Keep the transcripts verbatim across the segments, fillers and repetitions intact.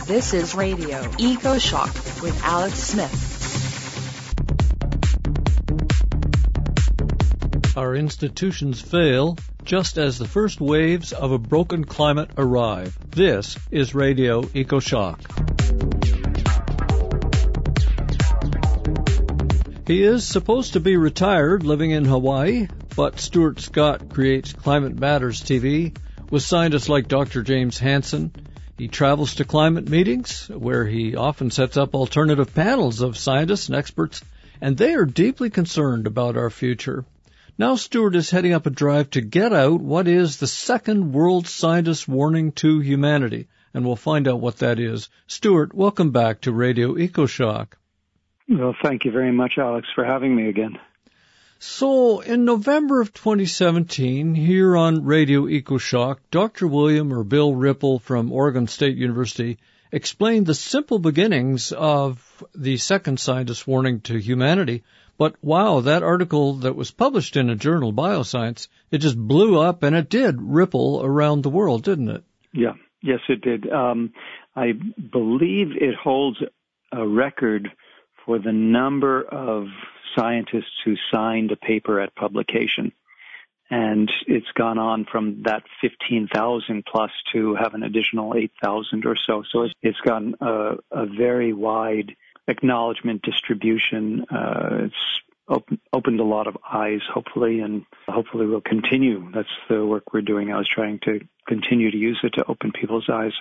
This is Radio EcoShock with Alex Smith. Our institutions fail just as the first waves of a broken climate arrive. This is Radio EcoShock. He is supposed to be retired, living in Hawaii, but Stuart Scott creates Climate Matters T V with scientists like Doctor James Hansen. He travels to climate meetings, where he often sets up alternative panels of scientists and experts, and they are deeply concerned about our future. Now Stuart is heading up a drive to get out what is the second world scientist warning to humanity, and we'll find out what that is. Stuart, welcome back to Radio EcoShock. Well, thank you very much, Alex, for having me again. So, in November of twenty seventeen, here on Radio EcoShock, Doctor William or Bill Ripple from Oregon State University explained the simple beginnings of the second scientist warning to humanity. But wow, that article that was published in a journal, Bioscience, it just blew up, and it did ripple around the world, didn't it? Yeah, yes, it did. Um, I believe it holds a record for the number of scientists who signed a paper at publication. And it's gone on from that fifteen thousand plus to have an additional eight thousand or so. So it's, it's gotten a, a very wide acknowledgement distribution. Uh, it's open, opened a lot of eyes, hopefully, and hopefully we'll continue. That's the work we're doing. I was trying to continue to use it to open people's eyes.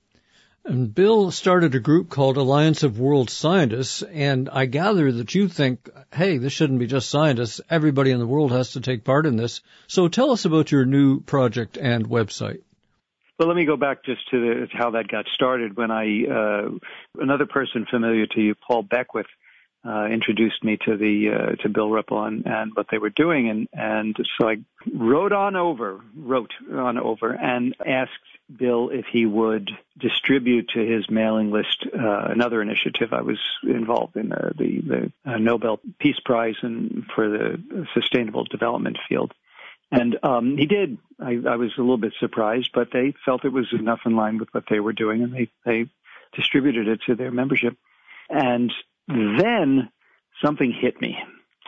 And Bill started a group called Alliance of World Scientists, and I gather that you think, hey, this shouldn't be just scientists. Everybody in the world has to take part in this. So tell us about your new project and website. Well, let me go back just to the, how that got started. When I, uh, another person familiar to you, Paul Beckwith, uh, introduced me to the, uh, to Bill Ripple and, and what they were doing. And, and so I wrote on over, wrote on over and asked Bill if he would distribute to his mailing list, uh, another initiative I was involved in, uh, the, the uh, Nobel Peace Prize and for the sustainable development field. And um, he did. I, I was a little bit surprised, but they felt it was enough in line with what they were doing, and they, they distributed it to their membership. And then something hit me,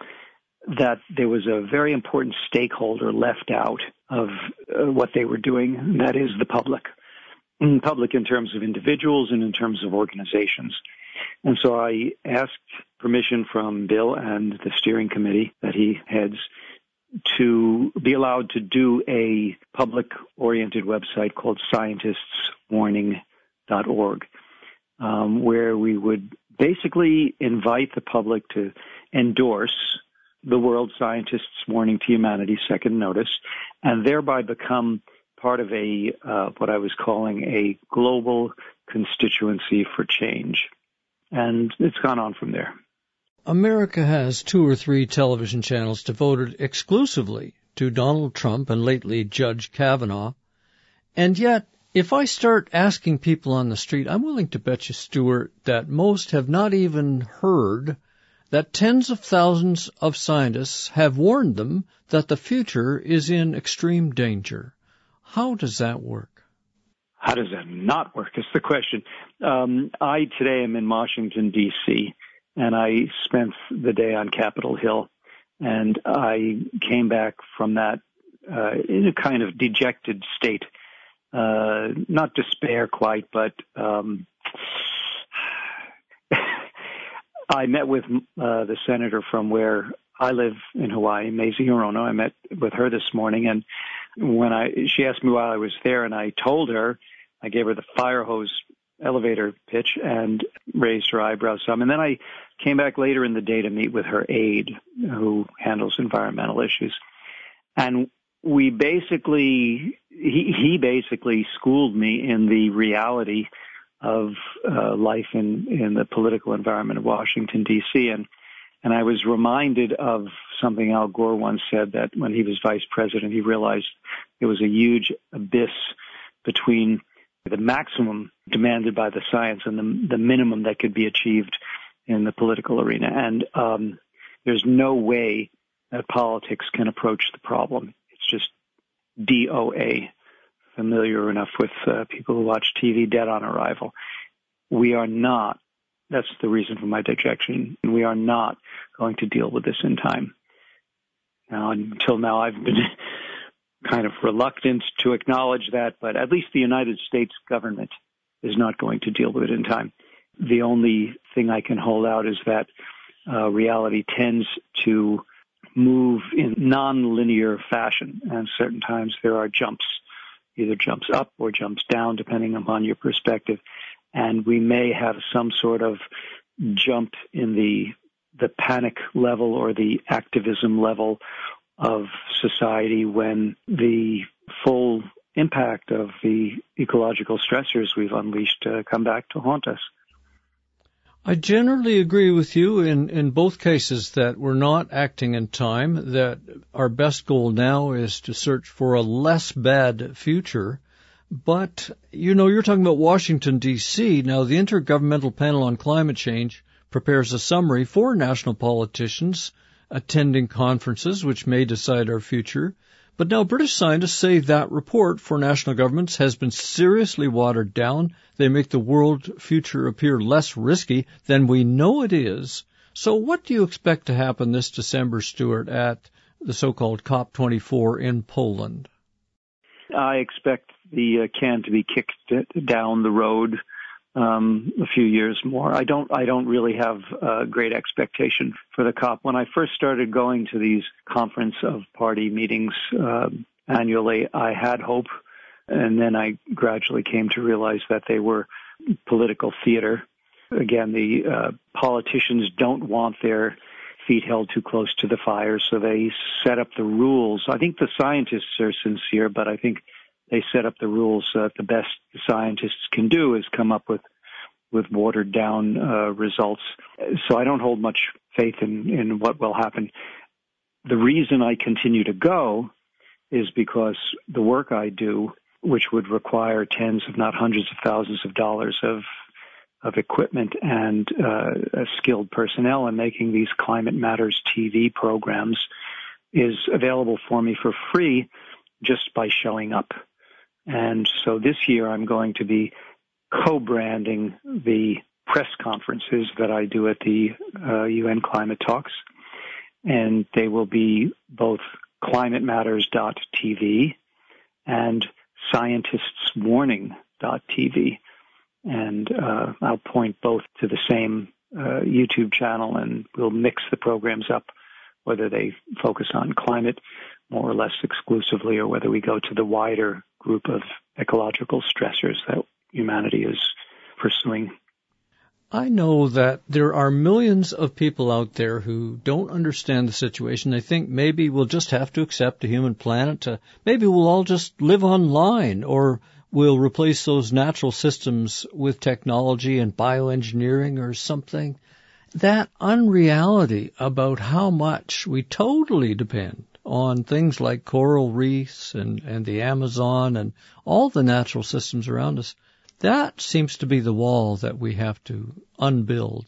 that there was a very important stakeholder left out of uh, what they were doing, and that is the public. In public in terms of individuals and in terms of organizations. And so I asked permission from Bill and the steering committee that he heads to be allowed to do a public-oriented website called scientists warning dot org, um, where we would basically invite the public to endorse the World Scientists Warning to Humanity Second Notice, and thereby become part of a uh, what I was calling a global constituency for change. And it's gone on from there. America has two or three television channels devoted exclusively to Donald Trump and lately Judge Kavanaugh. And yet, if I start asking people on the street, I'm willing to bet you, Stuart, that most have not even heard that tens of thousands of scientists have warned them that the future is in extreme danger. How does that work? How does that not work is the question. Um, I today am in Washington, D C, and I spent the day on Capitol Hill, and I came back from that uh, in a kind of dejected state. Uh, not despair quite, but um, I met with uh, the senator from where I live in Hawaii, Mazie Hirono. I met with her this morning, and when I she asked me while I was there, and I told her, I gave her the fire hose elevator pitch and raised her eyebrows some. And then I came back later in the day to meet with her aide who handles environmental issues. And we basically, he, he basically schooled me in the reality of uh, life in, in the political environment of Washington, D C. And, and I was reminded of something Al Gore once said, that when he was vice president, he realized there was a huge abyss between the maximum demanded by the science and the, the minimum that could be achieved in the political arena. And um, there's no way that politics can approach the problem. It's just D O A, familiar enough with uh, people who watch T V, dead on arrival. we are not, that's the reason for my dejection, we are not going to deal with this in time. Now, until now, I've been kind of reluctant to acknowledge that, but at least the United States government is not going to deal with it in time. The only thing I can hold out is that uh, reality tends to move in non-linear fashion, and certain times there are jumps, either jumps up or jumps down, depending upon your perspective. And we may have some sort of jump in the the panic level or the activism level of society when the full impact of the ecological stressors we've unleashed uh, come back to haunt us. I generally agree with you in, in both cases that we're not acting in time, that our best goal now is to search for a less bad future. But, you know, you're talking about Washington, D C Now, the Intergovernmental Panel on Climate Change prepares a summary for national politicians attending conferences which may decide our future. But now British scientists say that report for national governments has been seriously watered down. They make the world future appear less risky than we know it is. So what do you expect to happen this December, Stuart, at the so-called COP twenty-four in Poland? I expect the uh, can to be kicked down the road um, a few years more. I don't. I don't really have uh, great expectation for the COP. When I first started going to these conference of party meetings uh, annually, I had hope, and then I gradually came to realize that they were political theater. Again, the uh, politicians don't want their feet held too close to the fire, so they set up the rules. I think the scientists are sincere, but I think they set up the rules so that the best the scientists can do is come up with, with watered-down uh, results. So I don't hold much faith in, in what will happen. The reason I continue to go is because the work I do, which would require tens, if not hundreds of thousands of dollars of of equipment and uh, skilled personnel in making these Climate Matters T V programs, is available for me for free just by showing up. And so this year I'm going to be co-branding the press conferences that I do at the uh, U N Climate Talks, and they will be both climate matters dot t v and scientists warning dot t v. And uh, I'll point both to the same uh, YouTube channel, and we'll mix the programs up, whether they focus on climate more or less exclusively, or whether we go to the wider group of ecological stressors that humanity is pursuing. I know that there are millions of people out there who don't understand the situation. They think maybe we'll just have to accept a human planet. To, maybe we'll all just live online, or we'll replace those natural systems with technology and bioengineering or something. That unreality about how much we totally depend on things like coral reefs and, and the Amazon and all the natural systems around us, that seems to be the wall that we have to unbuild.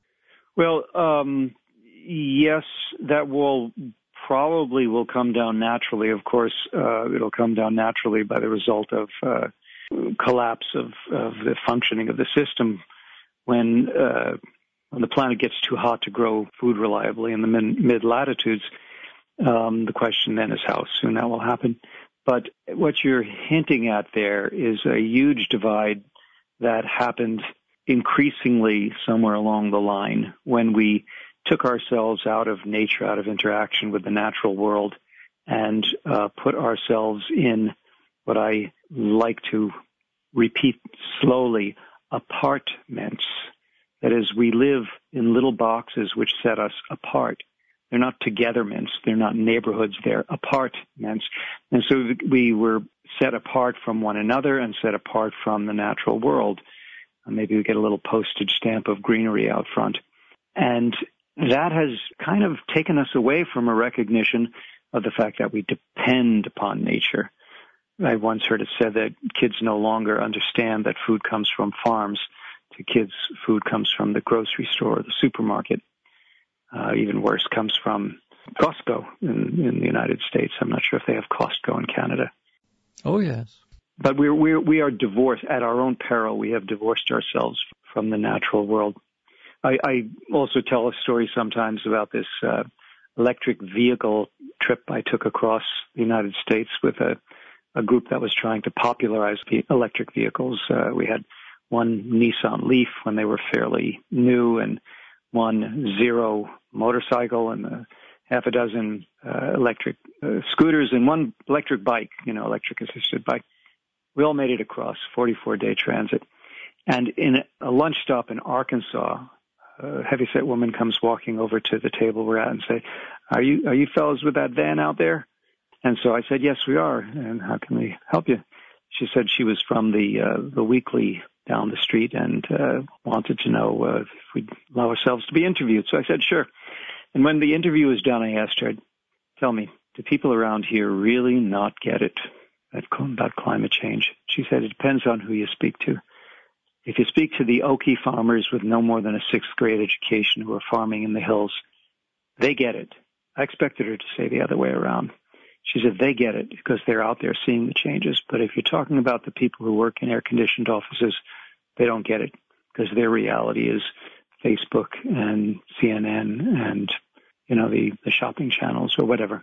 Well, um, yes, that wall probably will come down naturally. Of course, uh, it'll come down naturally by the result of uh, collapse of, of the functioning of the system when uh, when the planet gets too hot to grow food reliably in the mid latitudes. Um, the question then is how soon that will happen. But what you're hinting at there is a huge divide that happened increasingly somewhere along the line when we took ourselves out of nature, out of interaction with the natural world, and uh, put ourselves in what I like to repeat slowly, apartments. That is, we live in little boxes which set us apart. They're not togetherness, they're not neighborhoods, they're apartments. And so we were set apart from one another and set apart from the natural world. And maybe we get a little postage stamp of greenery out front. And that has kind of taken us away from a recognition of the fact that we depend upon nature. I once heard it said that kids no longer understand that food comes from farms. To kids, food comes from the grocery store or the supermarket. Uh, even worse, comes from Costco in, in the United States. I'm not sure if they have Costco in Canada. Oh, yes. But we're, we're, we are divorced at our own peril. We have divorced ourselves from the natural world. I, I also tell a story sometimes about this uh, electric vehicle trip I took across the United States with a, a group that was trying to popularize electric vehicles. Uh, we had one Nissan Leaf when they were fairly new, and one Zero motorcycle, and a half a dozen uh, electric uh, scooters, and one electric bike, you know, electric assisted bike. We all made it across, forty-four day transit. And in a lunch stop in Arkansas, a heavyset woman comes walking over to the table we're at and say, are you, are you fellows with that van out there? And so I said, yes, we are. And how can we help you? She said she was from the, uh, the Weekly down the street and, uh, wanted to know, uh, if we'd allow ourselves to be interviewed. So I said, sure. And when the interview was done, I asked her, tell me, do people around here really not get it about climate change? She said, it depends on who you speak to. If you speak to the Okie farmers with no more than a sixth grade education who are farming in the hills, they get it. I expected her to say the other way around. She said they get it because they're out there seeing the changes. But if you're talking about the people who work in air-conditioned offices, they don't get it because their reality is Facebook and C N N and, you know, the, the shopping channels or whatever.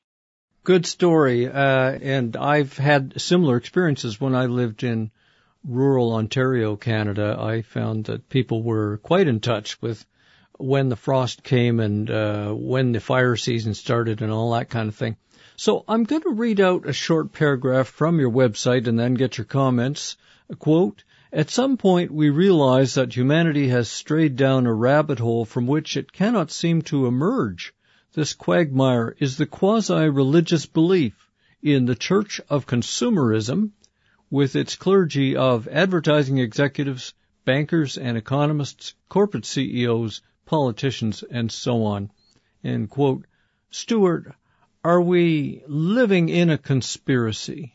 Good story. Uh, and I've had similar experiences when I lived in rural Ontario, Canada. I found that people were quite in touch with when the frost came and uh, when the fire season started and all that kind of thing. So I'm going to read out a short paragraph from your website and then get your comments. A quote, at some point we realize that humanity has strayed down a rabbit hole from which it cannot seem to emerge. This quagmire is the quasi-religious belief in the Church of Consumerism, with its clergy of advertising executives, bankers and economists, corporate C E Os, politicians, and so on. End quote. Stuart, are we living in a conspiracy?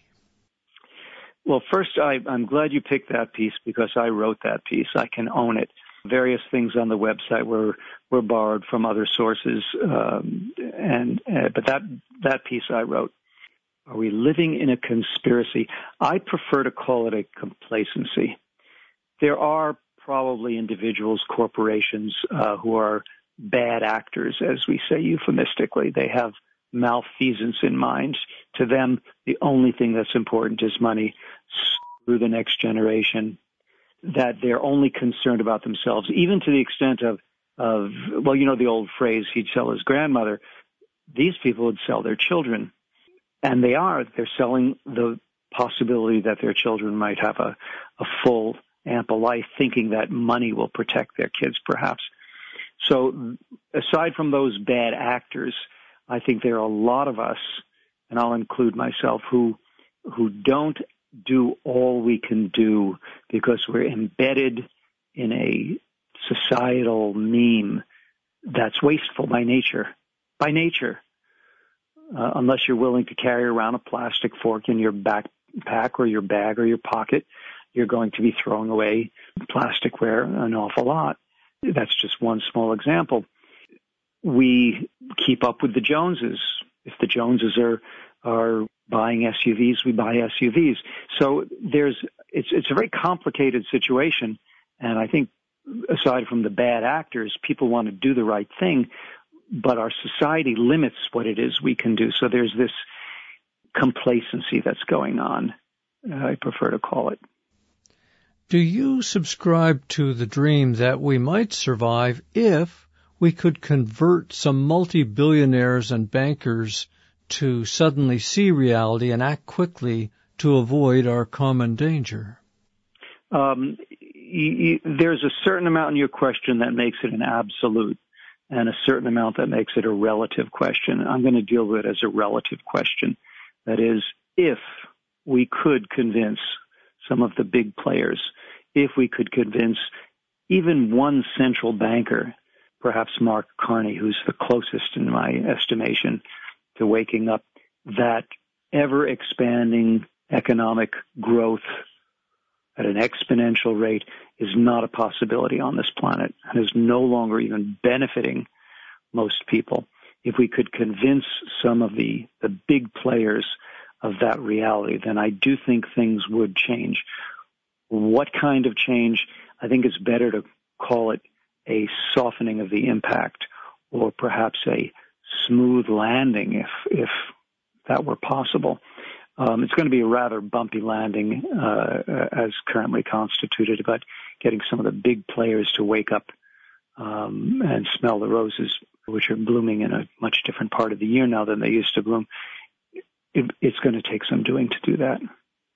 Well, first, I, I'm glad you picked that piece because I wrote that piece. I can own it. Various things on the website were were borrowed from other sources, um, and uh, but that that piece I wrote. Are we living in a conspiracy? I prefer to call it a complacency. There are probably individuals, corporations, uh, who are bad actors, as we say euphemistically. They have malfeasance in mind. To them, the only thing that's important is money. Screw the next generation. That they're only concerned about themselves, even to the extent of, of, well, you know the old phrase, he'd sell his grandmother. These people would sell their children. And they are. They're selling the possibility that their children might have a, a full, ample life, thinking that money will protect their kids, perhaps. So aside from those bad actors, I think there are a lot of us, and I'll include myself, who who don't do all we can do because we're embedded in a societal meme that's wasteful by nature. By nature. Uh, unless you're willing to carry around a plastic fork in your backpack or your bag or your pocket, you're going to be throwing away plasticware an awful lot. That's just one small example. We keep up with the Joneses. If the Joneses are are buying S U Vs, we buy S U Vs. So there's it's it's a very complicated situation, and I think aside from the bad actors, people want to do the right thing. But our society limits what it is we can do. So there's this complacency that's going on, I prefer to call it. Do you subscribe to the dream that we might survive if we could convert some multi-billionaires and bankers to suddenly see reality and act quickly to avoid our common danger? Um, y- y- there's a certain amount in your question that makes it an absolute, and a certain amount that makes it a relative question. I'm going to deal with it as a relative question. That is, if we could convince some of the big players, if we could convince even one central banker, perhaps Mark Carney, who's the closest in my estimation to waking up, that ever-expanding economic growth at an exponential rate is not a possibility on this planet and is no longer even benefiting most people. If we could convince some of the, the big players of that reality, then I do think things would change. What kind of change? I think it's better to call it a softening of the impact, or perhaps a smooth landing if if that were possible. Um, it's going to be a rather bumpy landing uh, as currently constituted, but getting some of the big players to wake up um, and smell the roses, which are blooming in a much different part of the year now than they used to bloom. It, it's going to take some doing to do that.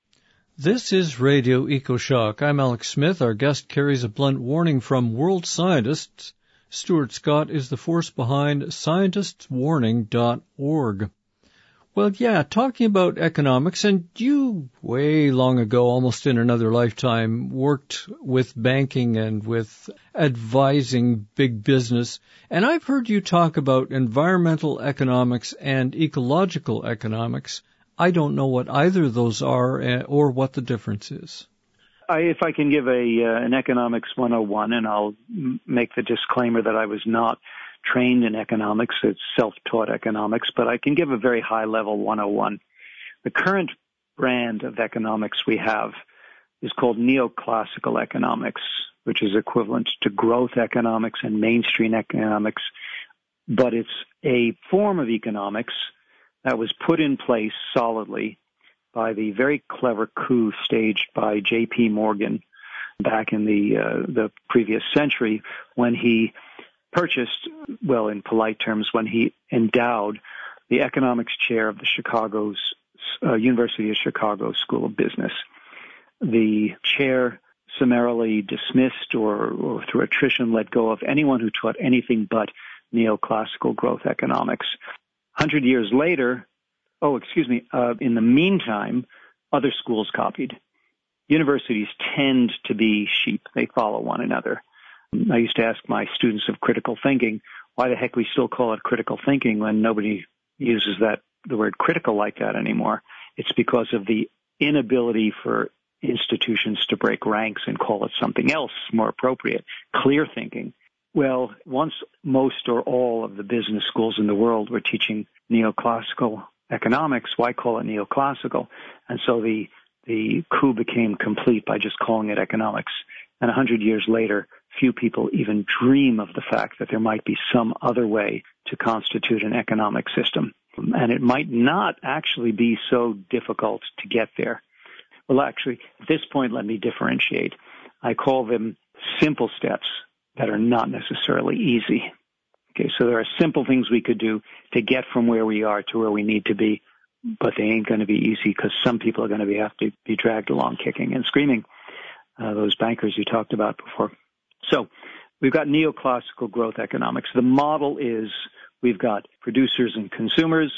This is Radio EcoShock. I'm Alex Smith. Our guest carries a blunt warning from world scientists. Stuart Scott is the force behind scientists warning dot org. Well, yeah, talking about economics, and you, way long ago, almost in another lifetime, worked with banking and with advising big business. And I've heard you talk about environmental economics and ecological economics. I don't know what either of those are or what the difference is. I, if I can give a uh, an economics one oh one, and I'll m- make the disclaimer that I was not trained in economics, it's self-taught economics, but I can give a very high-level one oh one. The current brand of economics we have is called neoclassical economics, which is equivalent to growth economics and mainstream economics, but it's a form of economics that was put in place solidly by the very clever coup staged by J P Morgan back in the uh, the previous century, when he purchased, well, in polite terms, when he endowed the economics chair of the Chicago's uh, University of Chicago School of Business. The chair summarily dismissed or, or through attrition let go of anyone who taught anything but neoclassical growth economics. A hundred years later, oh, excuse me, uh, in the meantime, other schools copied. Universities tend to be sheep. They follow one another. I used to ask my students of critical thinking, why the heck we still call it critical thinking when nobody uses that the word critical like that anymore? It's because of the inability for institutions to break ranks and call it something else more appropriate, clear thinking. Well, once most or all of the business schools in the world were teaching neoclassical economics, why call it neoclassical? And so the the coup became complete by just calling it economics. And a hundred years later, few people even dream of the fact that there might be some other way to constitute an economic system. And it might not actually be so difficult to get there. Well, actually, at this point, let me differentiate. I call them simple steps that are not necessarily easy. Okay, so there are simple things we could do to get from where we are to where we need to be, but they ain't going to be easy because some people are going to be, have to be dragged along kicking and screaming, uh, those bankers you talked about before. So we've got neoclassical growth economics. The model is we've got producers and consumers.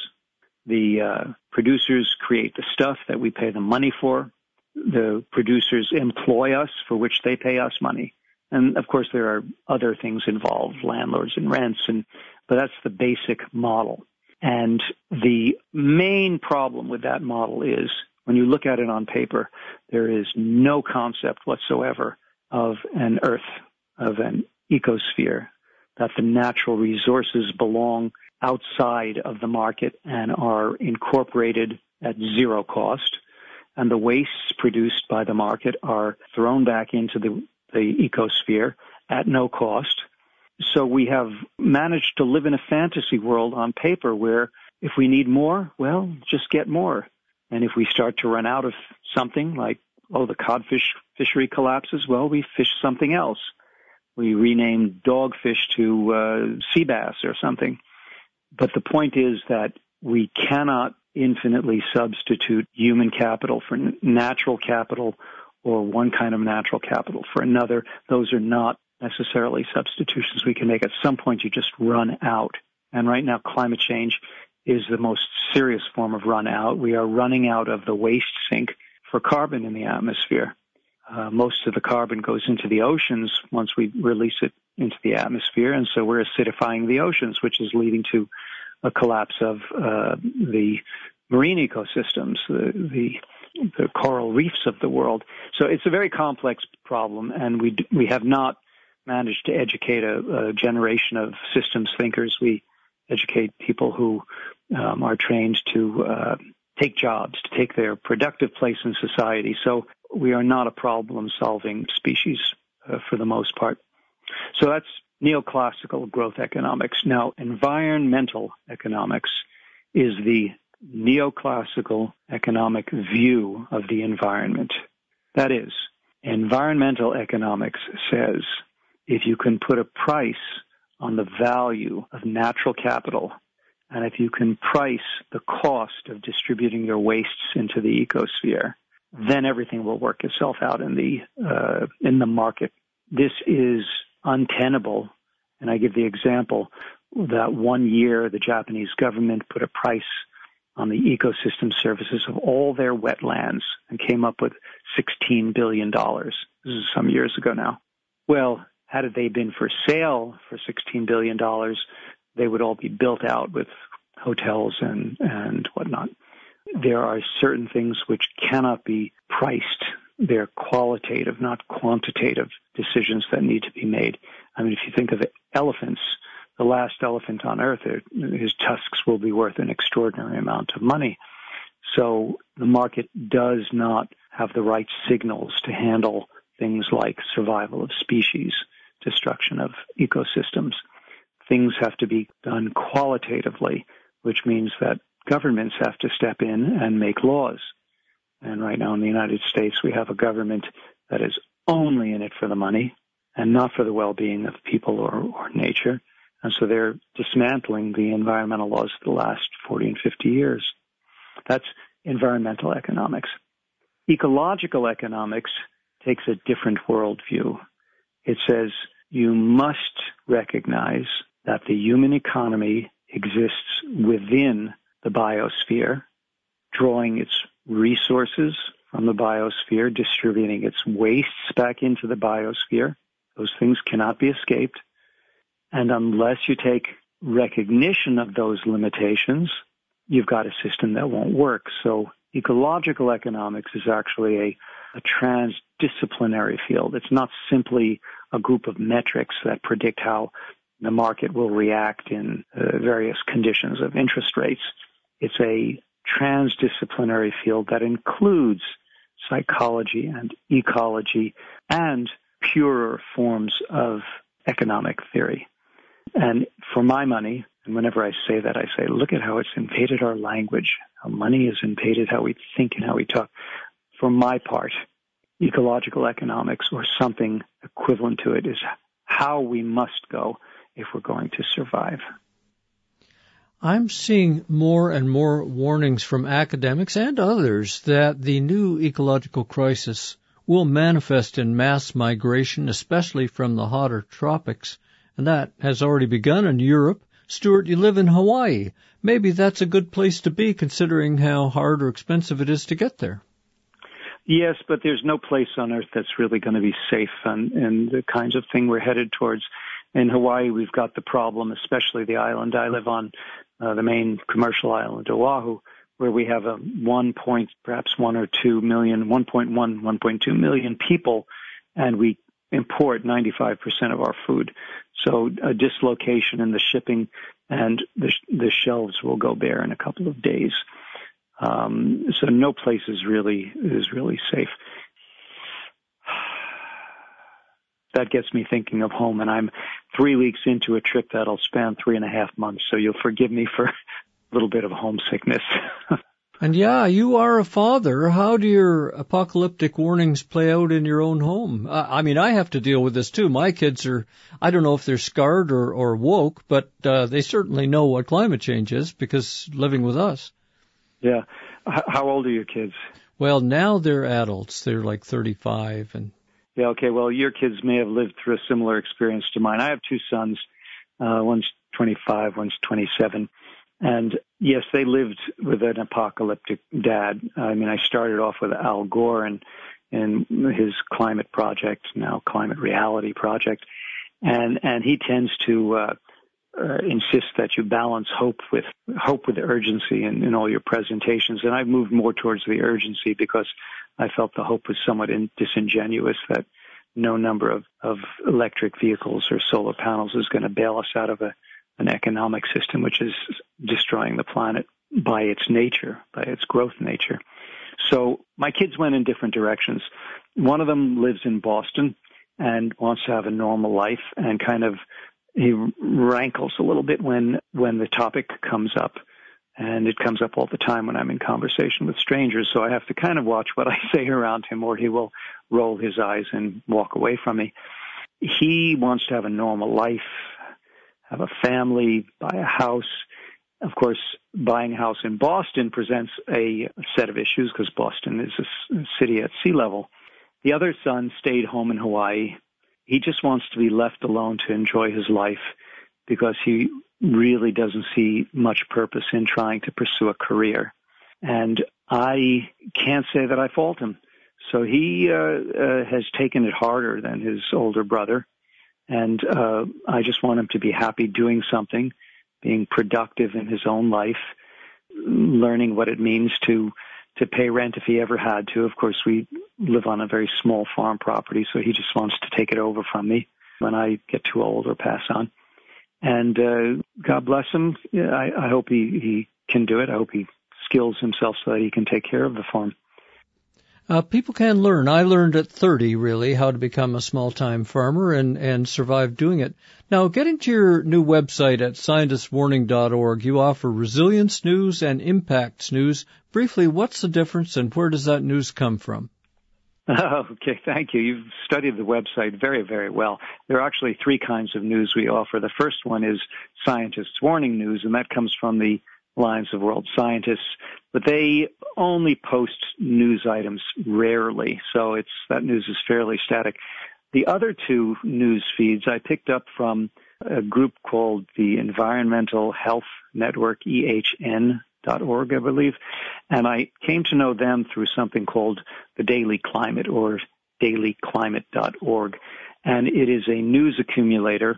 The uh, producers create the stuff that we pay them money for. The producers employ us, for which they pay us money. And, of course, there are other things involved, landlords and rents, and but that's the basic model. And the main problem with that model is when you look at it on paper, there is no concept whatsoever of an earth, of an ecosphere, that the natural resources belong outside of the market and are incorporated at zero cost, and the wastes produced by the market are thrown back into the, the ecosphere at no cost. So we have managed to live in a fantasy world on paper where if we need more, well, just get more. And if we start to run out of something like, oh, the codfish fishery collapses, well, we fish something else. We rename dogfish to uh, sea bass or something. But the point is that we cannot infinitely substitute human capital for natural capital or one kind of natural capital for another. Those are not necessarily substitutions we can make. At some point, you just run out. And right now, climate change is the most serious form of run out. We are running out of the waste sink for carbon in the atmosphere. Uh, most of the carbon goes into the oceans once we release it into the atmosphere, and so we're acidifying the oceans, which is leading to a collapse of uh, the marine ecosystems, the, the the coral reefs of the world. So it's a very complex problem, and we we have not managed to educate a, a generation of systems thinkers. We educate people who um, are trained to uh, take jobs, to take their productive place in society. So we are not a problem-solving species uh, for the most part. So that's neoclassical growth economics. Now, environmental economics is the neoclassical economic view of the environment. That is, environmental economics says if you can put a price on the value of natural capital, and if you can price the cost of distributing your wastes into the ecosphere, then everything will work itself out in the uh, in the market. This is untenable, and I give the example that one year the Japanese government put a price on the ecosystem services of all their wetlands and came up with sixteen billion dollars. This is some years ago now. Well, had they been for sale for sixteen billion dollars, they would all be built out with hotels and, and whatnot. There are certain things which cannot be priced. They're qualitative, not quantitative decisions that need to be made. I mean, if you think of elephants, the last elephant on Earth, his tusks will be worth an extraordinary amount of money. So the market does not have the right signals to handle things like survival of species, destruction of ecosystems. Things have to be done qualitatively, which means that governments have to step in and make laws. And right now in the United States, we have a government that is only in it for the money and not for the well-being of people or, or nature. And so they're dismantling the environmental laws of the last forty and fifty years. That's environmental economics. Ecological economics takes a different worldview. It says you must recognize that the human economy exists within the biosphere, drawing its resources from the biosphere, distributing its wastes back into the biosphere. Those things cannot be escaped. And unless you take recognition of those limitations, you've got a system that won't work. So ecological economics is actually a, a transdisciplinary field. It's not simply a group of metrics that predict how the market will react in uh, various conditions of interest rates. It's a transdisciplinary field that includes psychology and ecology and purer forms of economic theory. And for my money, and whenever I say that, I say, look at how it's invaded our language, how money has invaded how we think and how we talk. For my part, ecological economics or something equivalent to it is how we must go if we're going to survive. I'm seeing more and more warnings from academics and others that the new ecological crisis will manifest in mass migration, especially from the hotter tropics. And that has already begun in Europe. Stuart, you live in Hawaii. Maybe that's a good place to be considering how hard or expensive it is to get there. Yes, but there's no place on Earth that's really going to be safe and, and the kinds of thing we're headed towards. In Hawaii, we've got the problem, especially the island I live on, uh, the main commercial island, Oahu, where we have a one point, perhaps one or two million, one point one, one point two million people, and we import ninety-five percent of our food. So a dislocation in the shipping and the, the shelves will go bare in a couple of days. Um, so no place is really, is really safe. That gets me thinking of home, and I'm three weeks into a trip that'll span three and a half months, so you'll forgive me for a little bit of homesickness. And yeah, you are a father. How do your apocalyptic warnings play out in your own home? Uh, I mean, I have to deal with this too. My kids are, I don't know if they're scarred or, or woke, but uh, they certainly know what climate change is because living with us. Yeah. H- how old are your kids? Well, now they're adults. They're like thirty-five. And yeah, okay. Well, your kids may have lived through a similar experience to mine. I have two sons. Uh, one's twenty-five, one's twenty-seven. And yes, they lived with an apocalyptic dad. I mean, I started off with Al Gore and, and his climate project, now Climate Reality Project. And, and he tends to, uh, uh, insist that you balance hope with, hope with urgency in, in all your presentations. And I've moved more towards the urgency because I felt the hope was somewhat in, disingenuous that no number of, of electric vehicles or solar panels is going to bail us out of a, an economic system which is destroying the planet by its nature, by its growth nature. So my kids went in different directions. One of them lives in Boston, and wants to have a normal life, and kind of he rankles a little bit when when the topic comes up. And it comes up all the time when I'm in conversation with strangers, so I have to kind of watch what I say around him, or he will roll his eyes and walk away from me. He wants to have a normal life, have a family, buy a house. Of course, buying a house in Boston presents a set of issues because Boston is a city at sea level. The other son stayed home in Hawaii. He just wants to be left alone to enjoy his life because he really doesn't see much purpose in trying to pursue a career. And I can't say that I fault him. So he uh, uh, has taken it harder than his older brother. And uh, I just want him to be happy doing something, being productive in his own life, learning what it means to to pay rent if he ever had to. Of course, we live on a very small farm property, so he just wants to take it over from me when I get too old or pass on. And uh, God bless him. I, I hope he, he can do it. I hope he skills himself so that he can take care of the farm. Uh, people can learn. I learned at thirty, really, how to become a small-time farmer and, and survive doing it. Now, getting to your new website at scientist warning dot org, you offer resilience news and impacts news. Briefly, what's the difference and where does that news come from? Oh, okay, thank you. You've studied the website very, very well. There are actually three kinds of news we offer. The first one is Scientists Warning News, and that comes from the Alliance of World Scientists, but they only post news items rarely, so it's that news is fairly static. The other two news feeds I picked up from a group called the Environmental Health Network, E H N dot org, I believe, and I came to know them through something called the Daily Climate, or daily climate dot org, and it is a news accumulator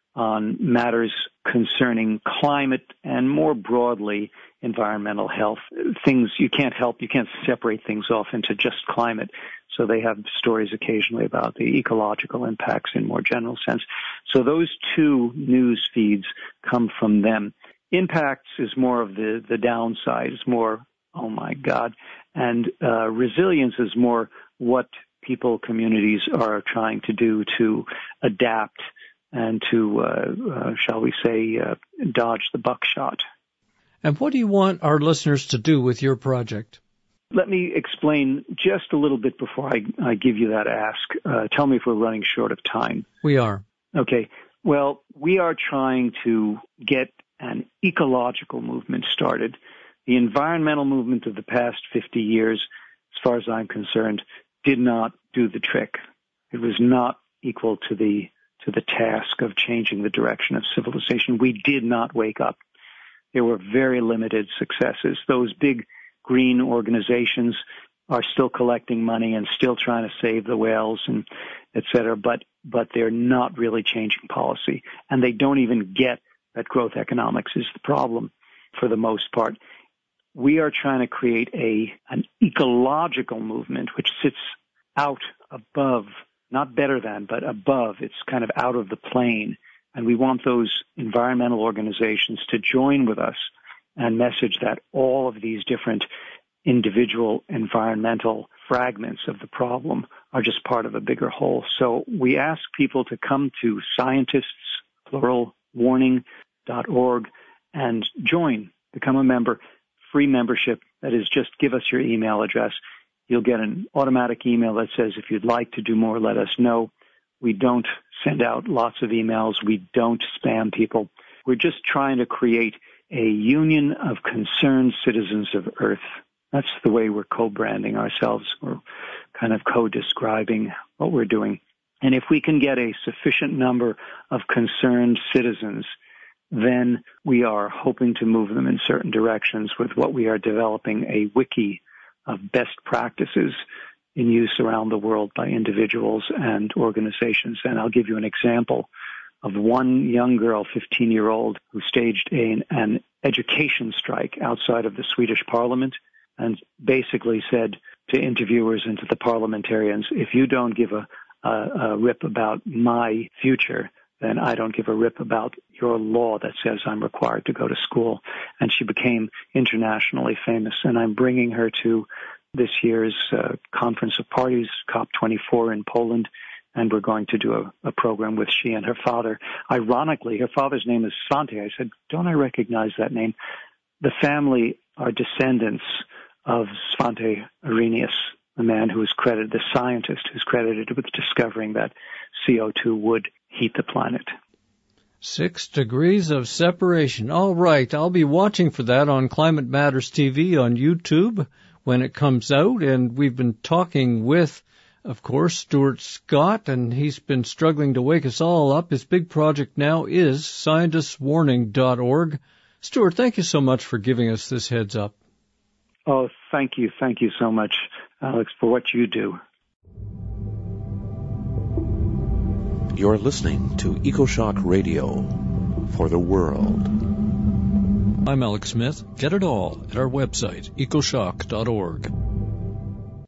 on matters concerning climate and more broadly environmental health. Things you can't help, you can't separate things off into just climate. So they have stories occasionally about the ecological impacts in more general sense. So those two news feeds come from them. Impacts is more of the, the downside, it's more, oh my God. And uh, resilience is more what people, communities are trying to do to adapt and to, uh, uh, shall we say, uh, dodge the buckshot. And what do you want our listeners to do with your project? Let me explain just a little bit before I, I give you that ask. Uh, tell me if we're running short of time. We are. Okay. Well, we are trying to get an ecological movement started. The environmental movement of the past fifty years, as far as I'm concerned, did not do the trick. It was not equal to the to the task of changing the direction of civilization. We did not wake up. There were very limited successes. Those big green organizations are still collecting money and still trying to save the whales and et cetera, but, but they're not really changing policy. And they don't even get that growth economics is the problem for the most part. We are trying to create a an ecological movement which sits out above, not better than, but above. It's kind of out of the plane. And we want those environmental organizations to join with us and message that all of these different individual environmental fragments of the problem are just part of a bigger whole. So we ask people to come to scientists, plural, warning dot org and join, become a member, free membership. That is, just give us your email address. You'll get an automatic email that says, if you'd like to do more, let us know. We don't send out lots of emails. We don't spam people. We're just trying to create a union of concerned citizens of Earth. That's the way we're co-branding ourselves. We're kind of co-describing what we're doing. And if we can get a sufficient number of concerned citizens, then we are hoping to move them in certain directions with what we are developing, a wiki of best practices in use around the world by individuals and organizations. And I'll give you an example of one young girl, fifteen-year-old, who staged a, an education strike outside of the Swedish parliament and basically said to interviewers and to the parliamentarians, if you don't give a, a, a rip about my future, then I don't give a rip about your law that says I'm required to go to school. And she became internationally famous. And I'm bringing her to this year's uh, Conference of Parties, COP twenty-four in Poland, and we're going to do a, a program with she and her father. Ironically, her father's name is Svante. I said, don't I recognize that name? The family are descendants of Svante Arrhenius, the man who is credited, the scientist who's credited with discovering that C O two would heat the planet. Six degrees of separation. All right, I'll be watching for that on Climate Matters T V on YouTube when it comes out, and we've been talking with, of course, Stuart Scott, and he's been struggling to wake us all up. His big project now is scientists warning dot org. Stuart, thank you so much for giving us this heads up. Oh, thank you. Thank you so much, Alex, for what you do. You're listening to EcoShock Radio for the world. I'm Alex Smith. Get it all at our website, ecoshock dot org.